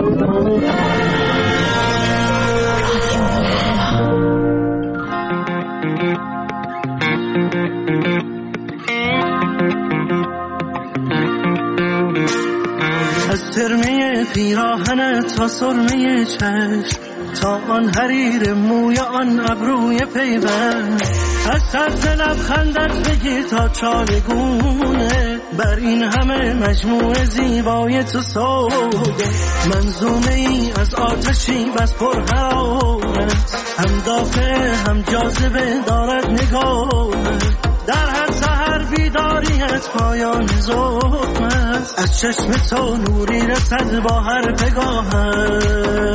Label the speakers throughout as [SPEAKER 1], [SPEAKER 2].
[SPEAKER 1] از ترمه پیراهنت تا سرمه چشم، تا آن حریر موی آن ابروی پیوند، از طرز لبخندت بگیر تا چارگونه، بر این همه مجموعه زیبای تو سوده، منظومه ای از آتشی بس پر حرارت، هم دافع هم جاذبه دارد نگاهت، در هر سحر بیداریت پایان ظلم است، از چشم تو نوری رسد با هر پگاهت.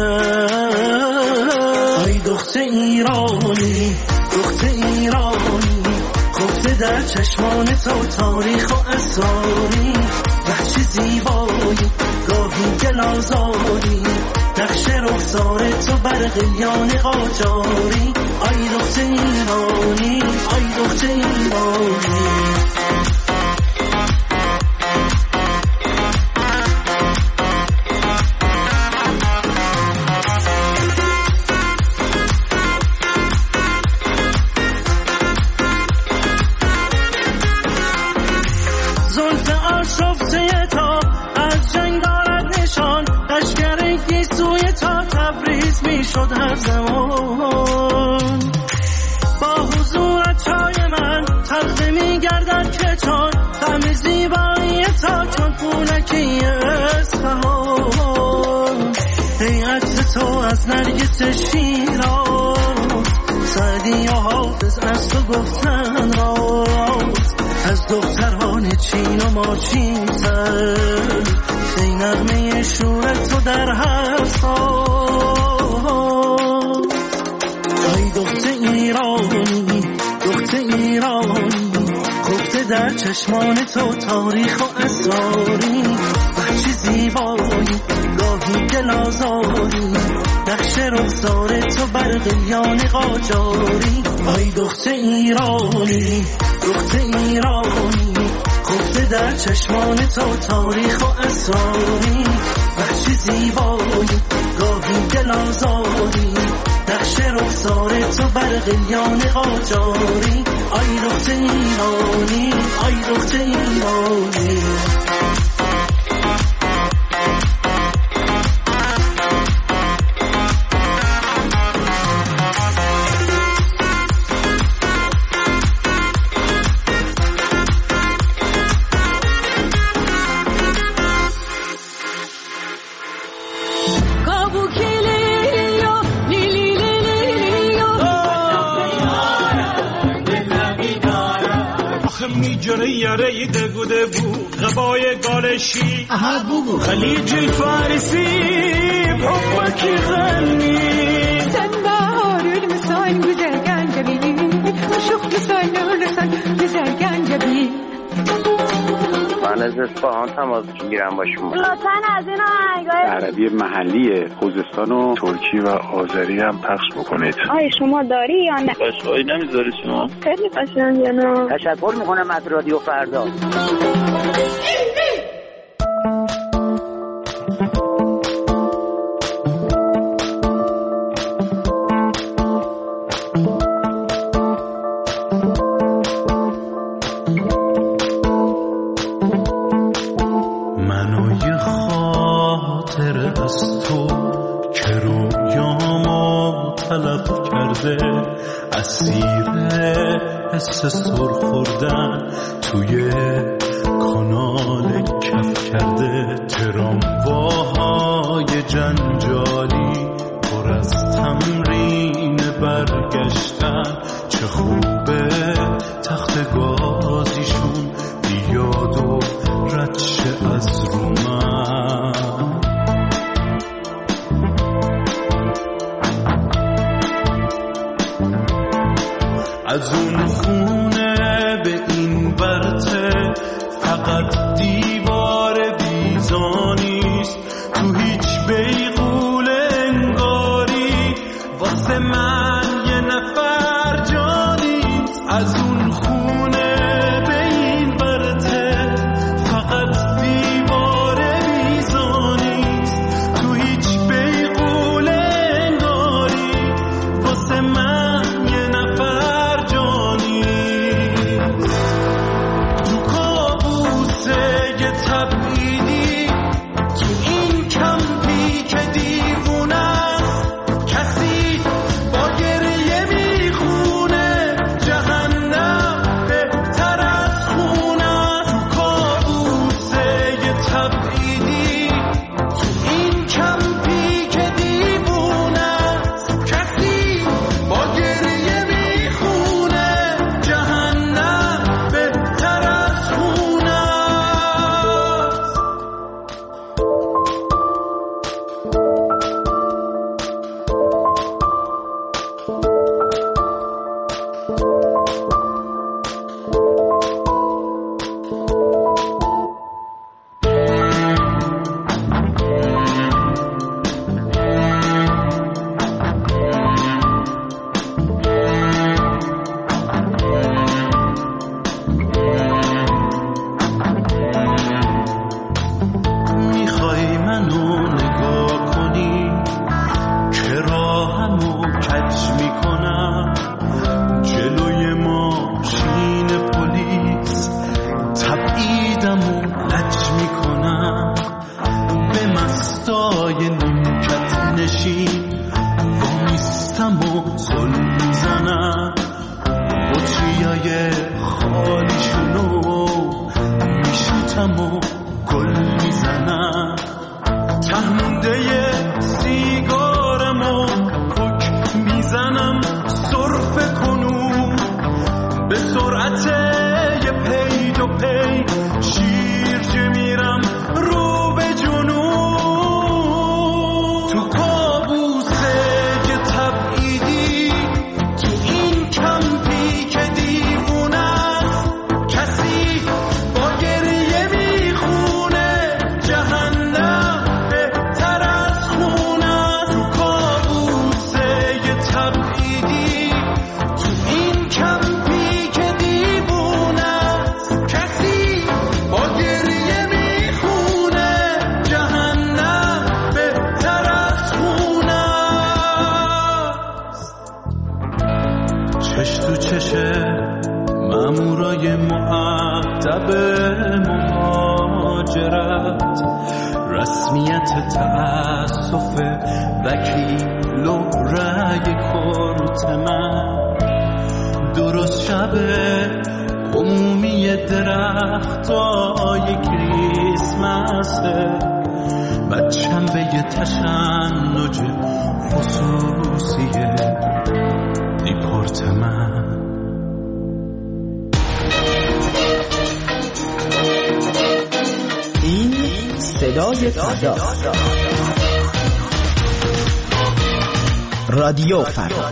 [SPEAKER 1] ای دختر ایرانی، دختر ایرانی، خفته در چشمان تو تاریخ و اسراری، وحشی زیبایی گاهی دل آزاری، نقش رخسار تو بر قلیان قاجاری. ای دختر ایرانی، ای دختر ایرانی. شد هر زمان با حضورت چای من تلخ می گردد که چون طعم زیبایی تا چون پولکی اصفهان. ای عکس تو از نرگس شیراز، سعدی و حافظ از تو گفتن راز، از دختران چین و ماچین‌تر، ای نغمه شور تو در هر سال. ای دختر ایرانی، دختر ایرانی، خفته در چشمان تو تاریخ و اسراری، وحشی زیبایی گاهی دل آزاری، نقش رخسار تو بر قلیان قاجاری. ای دختر ایرانی، دختر ایرانی، خفته در چشمان تو تاریخ و اسراری، وحشی زیبایی گاهی دل آزاری، نقش رخسار تو بر قلیان قاجاری. ای دختر ایرانی، ای دختر ایرانی.
[SPEAKER 2] یاره دگوده بود غبای گالشی خلیج الفارسی بحبك غني
[SPEAKER 3] سنبار المسان güzel gencebi مشوق مسان لسان güzel gencebi.
[SPEAKER 4] من از اصفهان تماس میگیرم با شما.
[SPEAKER 5] لطفاً از این آهنگای
[SPEAKER 6] عربی محلی خوزستان و ترکی و آذری هم پخش بکنید.
[SPEAKER 5] آیا شما داری یا نه؟
[SPEAKER 4] قشقایی نمیذاری شما؟
[SPEAKER 5] خیلی قشنگه نه؟
[SPEAKER 4] تشکر میکنم از رادیو فردا.
[SPEAKER 7] حس سر خوردن توی کانال کف کرده، ترامواهای جنجالی پر از تمرین برگشتن، چه خوبه تخت گازیشون بیاد و رد شه از رو من. از اون خونه به این برته فقط دیوار بیزانیست، تو هیچ بیغول انگاری واسه من یه نفر جانیست. از اون خونه به این برته فقط دیوار بیزانیست، تو هیچ پای نیمکت نشین بامیستم و زل میزنم بطریای خالیشونو میشوتم و گل میزنم تهمونده سیگارمو پک میزنم سرفه کنون به سرعت یه پی دو پی شیرجه میرم رو به جنون تو کابوسه یه تبعیدی تو این کمپی که دیوونه است کسی با گریه میخونه جهنم بهتر از خونه تو کابوسه یه تبعیدی تو این کمپی که دیوونه است کسی با گریه میخونه جهنم بهتر از خونه چش تو چشه مامورای مؤدب مهاجرت رسمیت تأسف وکیل و رأی کورت من درست شبه عمومی درختای کریسمسه بچم به یه تشنج خصوصیه دیپورت من
[SPEAKER 8] این صدای فرداست. رادیو فردا.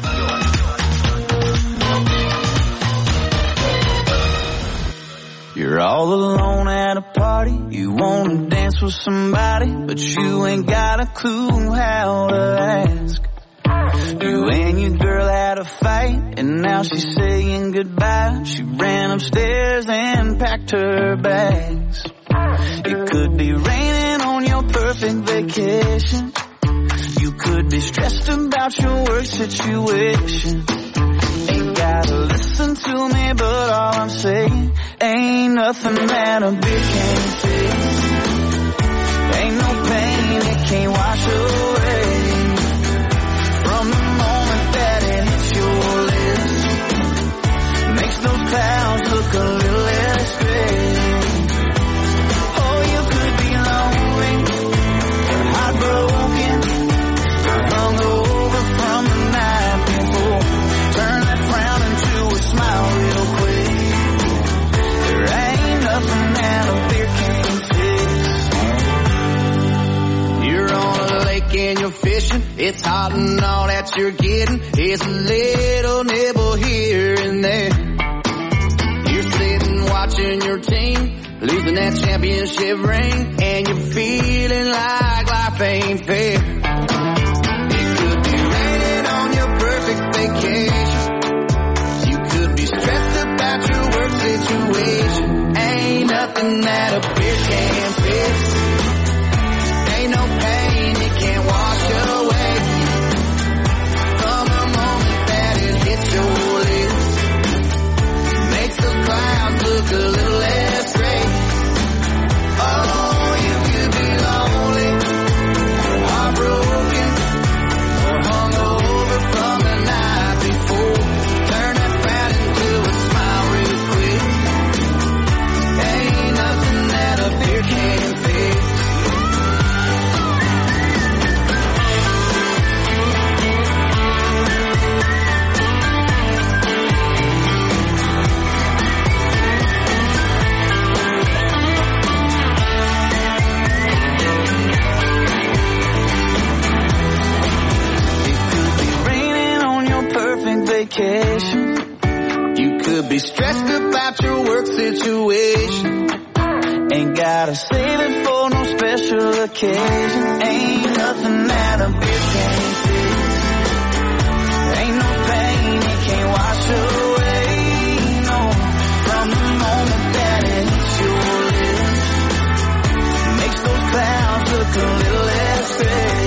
[SPEAKER 9] You're all alone at a party. You wanna dance with somebody, but you ain't got a clue how to ask. You and your girl had a fight, and now she's saying goodbye. She ran upstairs and packed her bags. It could be raining on your perfect vacation. You could be stressed about your work situation. Ain't gotta listen to me, but all I'm saying ain't nothing that a beer can't fix. Ain't no pain it can't wash away. From the moment that it hits your lips, makes those clouds look a little less gray. Oh, you could be lonely, or heartbroken, or hungover from the night before. Turn that frown into a smile real quick. There ain't nothing that a beer can't fix. You're on a lake and you're fishing. It's hot and all that you're getting is a little nibble here and there. You're sitting watching your team losing that championship ring, and you're feeling like life ain't fair. It could be raining on your perfect vacation. You could be stressed about your work situation. Ain't nothing that a beer can't fix. Ain't no pain it can't wash away. From the moment that it hits your lips, makes the clouds look a little less gray. Oh, you could be lonely, or heartbroken, or hungover from the night before. Turn that frown into a smile real quick. Ain't nothing that a beer can't fix. Vacation. You could be stressed about your work situation. Ain't gotta save it for no special occasion. Ain't nothing that a beer can't fix. Ain't no pain it can't wash away. No, from the moment that it hits your lips, makes those clouds look a little less gray.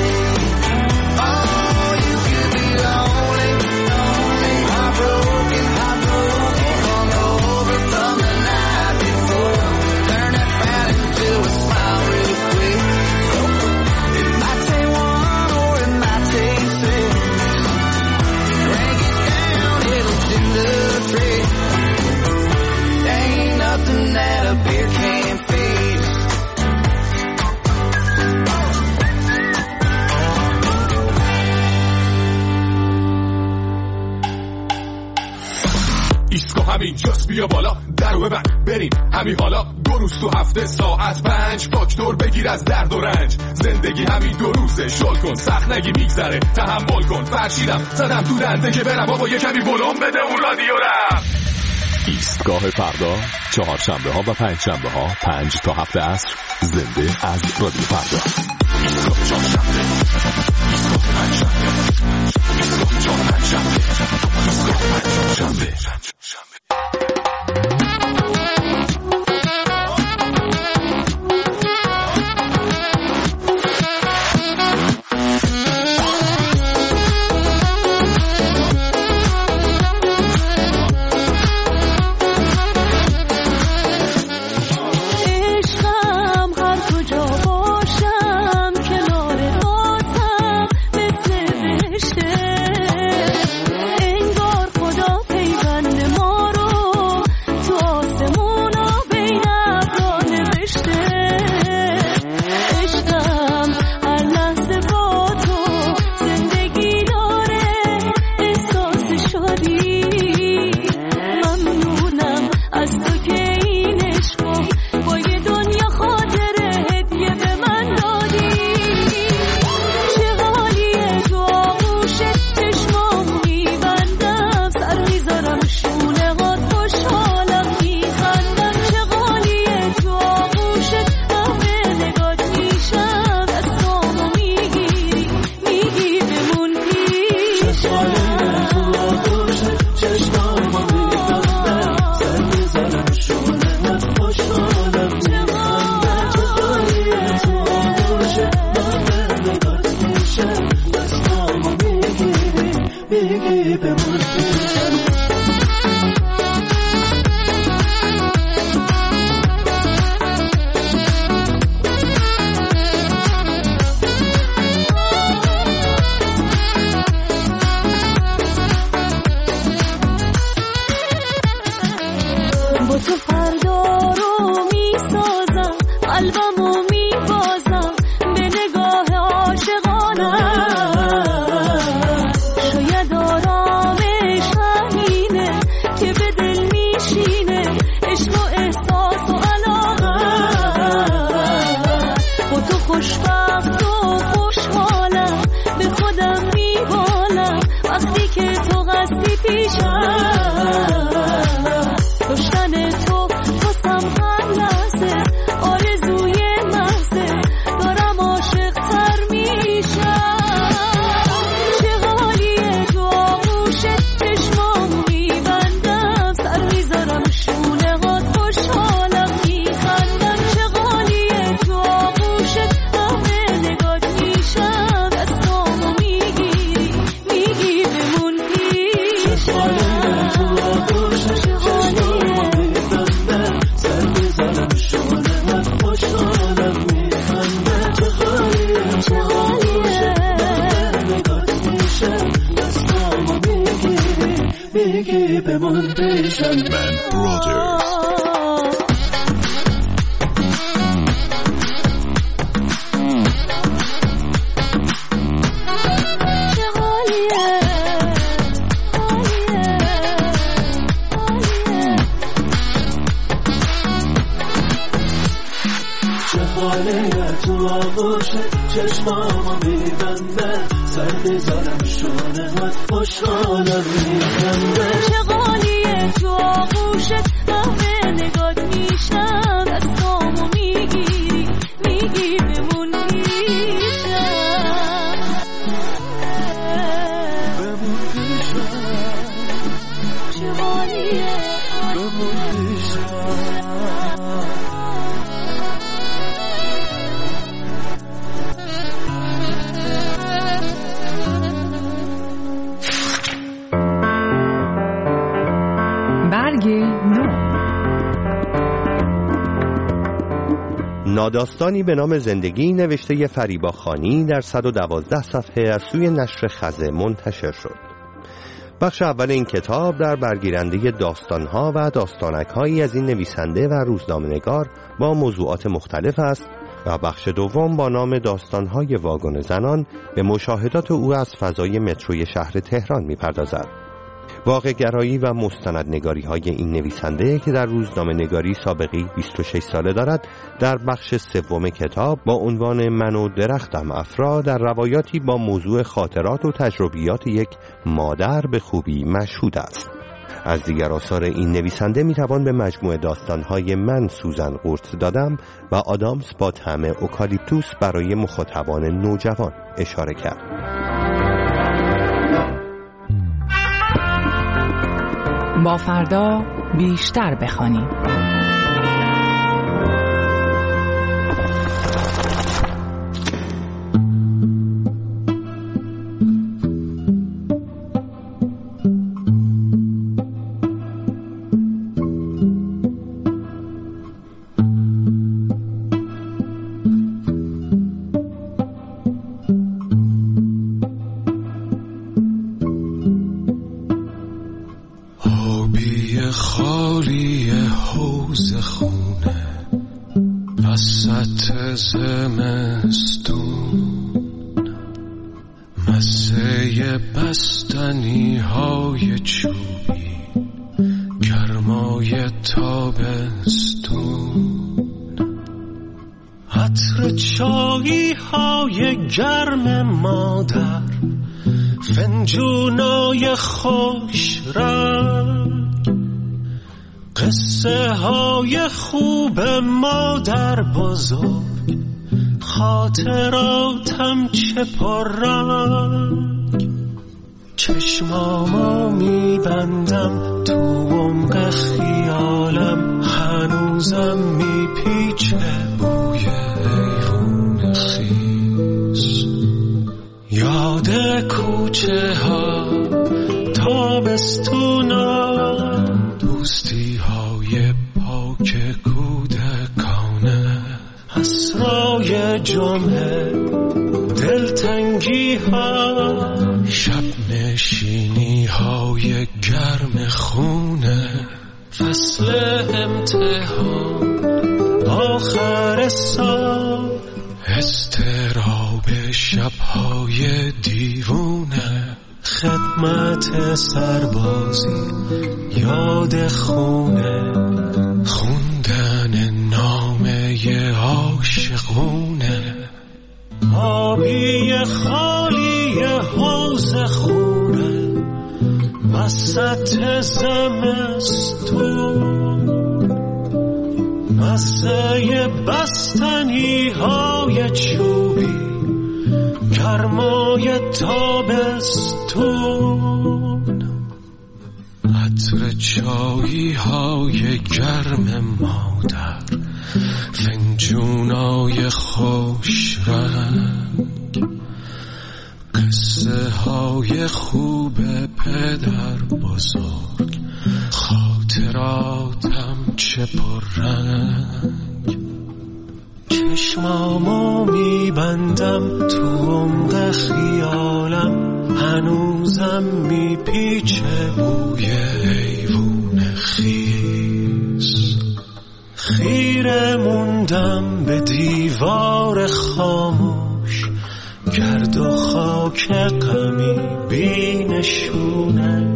[SPEAKER 9] It might take
[SPEAKER 10] همین جاست بیا بالا درو ببند بریم همین حالا 2 روز تو هفته ساعت 5 فاکتور بگیر از درد و رنج زندگی همین 2 روزه شل کن سخت نگی میگذره تحمل کن فرشیدم زدم تو دنده که برم بابا یه کمی ولوم بده اون رادیو رم
[SPEAKER 11] ایستگاه فردا چهارشنبه ها و پنجشنبه ها 5 تا 7 عصر زنده از رادیو فردا ایستگاه چهارشنبه ایستگاه پنجشنبه ایستگاه پنجشنبه ایستگاه پنجشنبه
[SPEAKER 12] ناداستانی به نام زندگی نوشته فریبا خانی در 112 صفحه از سوی نشر خزه منتشر شد. بخش اول این کتاب در برگیرنده داستانها و داستانک‌هایی از این نویسنده و روزنامه‌نگار با موضوعات مختلف است و بخش دوم با نام داستانهای واگن زنان به مشاهدات او از فضای متروی شهر تهران می‌پردازد. واقع‌گرایی و مستندنگاری های این نویسنده که در روزنامه نگاری سابقی 26 ساله دارد، در بخش سوم کتاب با عنوان من و درختم افرا در روایاتی با موضوع خاطرات و تجربیات یک مادر به خوبی مشهود است. از دیگر آثار این نویسنده میتوان به مجموعه داستانهای من سوزن قورت دادم و آدامس با طعم اوکالیپتوس برای مخاطبان نوجوان اشاره کرد.
[SPEAKER 13] با فردا بیشتر بخوانیم.
[SPEAKER 7] خالی حوض خونه وسط زمستون، مزه بستنی های چوبی گرمای تابستون، عطر چایی های گرم مادر، فنجونای خوش رنگ، قصه های خوب مادر بزرگ، خاطراتم چه پررنگ. چشمامو میبندم تو عمق خیالم، هنوزم میپیچه بوی ایوون خیس. یاد کوچه ها، تابستونا، دوستی های پاک کودکانه، اسرای جمعه، دلتنگی ها، شب نشینی های گرم خونه، فصل امتحان، آخر سال، اضطراب شبهای دیوونه، خدمت سربازی، یاد خونه، خوندن نامه عاشقونه، آبی خالی حوض خونه وسط زمستون، مزه بستنی های چوبی گرمای تابستون، عطر چایی های گرم مادر، فنجونای خوش رنگ، قصه های خوب پدر بزرگ، خاطراتم چه پررنگ. چشمامو میبندم تو عمق خیالم، هنوزم میپیچه بوی ایوون خیس. خیره موندم به دیوار خاموش، گرد و خاک غمی بی نشونه،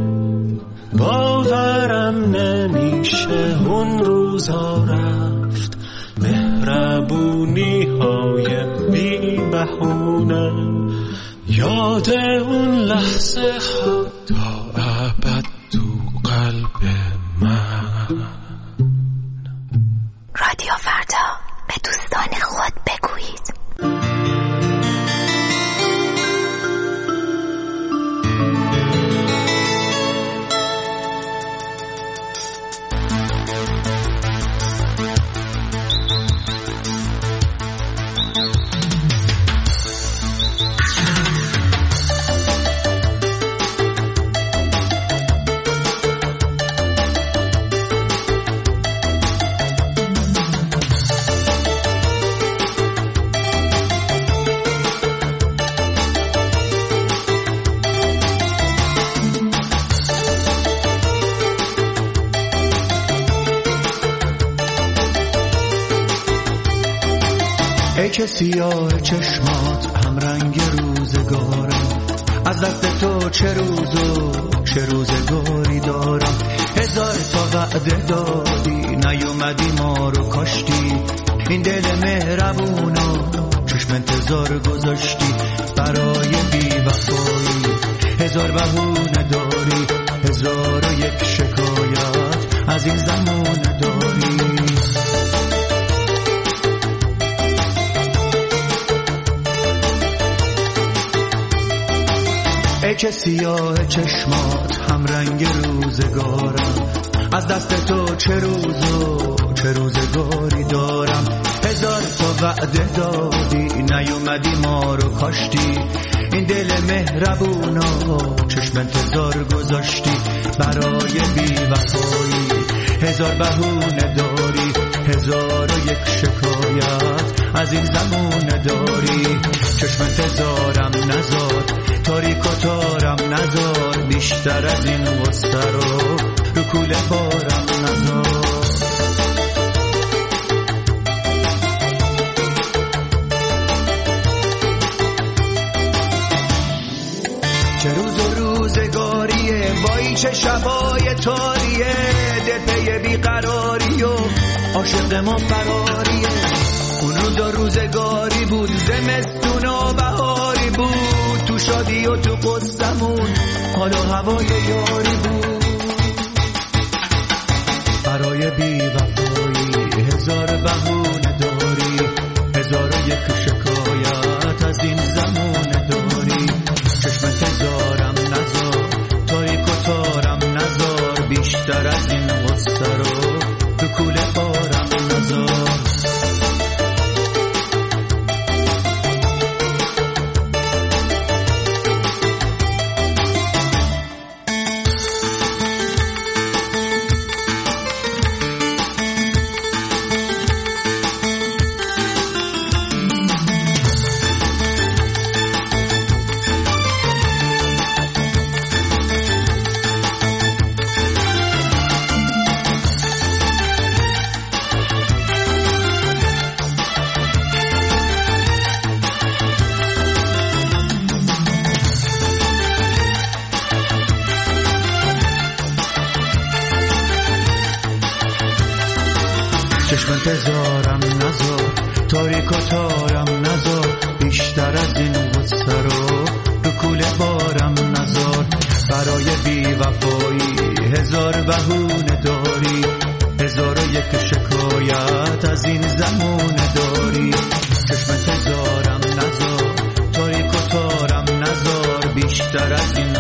[SPEAKER 7] باورم نمیشه اون روزا رفت، مهربونی های بی بهونه، یاد اون لحظه ها تا ابد تو قلب من.
[SPEAKER 14] رادیو فردا، به دوستان خود بگویید.
[SPEAKER 15] ای که سیاه چشمات هم رنگ روزگاره، از دست تو چه روز و چه روزگاری دارم. هزار تا وعده دادی نیومدی ما رو کاشتی. این دل مهربونو چشم انتظار گذاشتی برای بی وفایی. هزار بهونه داری، هزار و یک شکایت از این زمونه داری. ای که سیاه چشمات هم رنگ روزگارم، از دست تو چه روزو چه روزگاری دارم. هزار تا وعده دادی نیومدی ما رو کاشتی. این دل مهربونا چشم انتظار گذاشتی برای بی وفایی. هزار بهونه داری، هزار و یک شکایت از این زمونه داری. چشم انتظارم نزار، تاریک و تارم نزار، بیشتر از این غصه رو کوله بارم نزار. چه روز و روزگاریه وای چه شبای تاریه. دل پی بیقراری و عاشق ما فراریه. اون روز و روزگاری بود، زمستون و بهاری بود. تو شادی و تو قصمون حال و هوای یاری بود. برای بی وفایی هزار بهونه داری، هزار و یک شکایت از این زمونه داری. چشم انتظارم نزار، تاریک و تارم نزار، بیشتر از این غصه رو تو کوله بارم نزار. چشم انتظارم نزار، تاریک و تارم نزار، بیشتر از این غصه رو کوله بارم نزار. برای بی وفایی هزار بهونه داری، هزار و یک شکایت از این زمونه داری. چشم انتظارم نزار، تاریک و تارم نزار، بیشتر از این